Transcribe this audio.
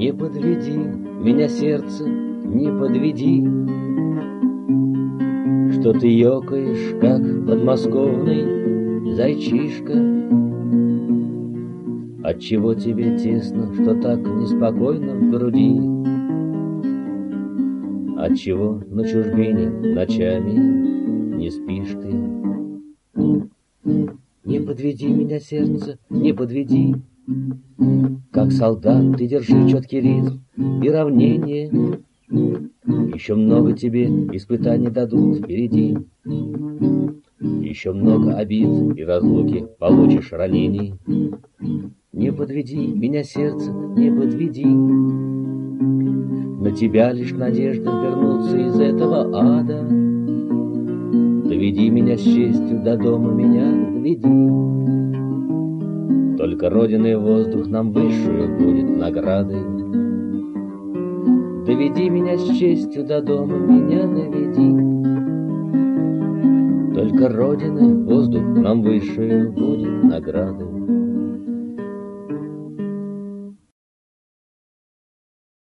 Не подведи меня, сердце, не подведи, что ты ёкаешь, как подмосковный зайчишка. Отчего тебе тесно, что так неспокойно в груди? Отчего на чужбине ночами не спишь ты? Не подведи меня, сердце, не подведи, как солдат ты держи четкий ритм и равнение. Еще много тебе испытаний дадут впереди, еще много обид и разлуки получишь ранений. Не подведи меня, сердце, не подведи, на тебя лишь надежда вернуться из этого ада. Доведи меня с честью до дома, меня доведи, только Родина и воздух нам высшую будет наградой. Доведи меня с честью до дома, меня доведи, только Родина и воздух нам высшую будет наградой.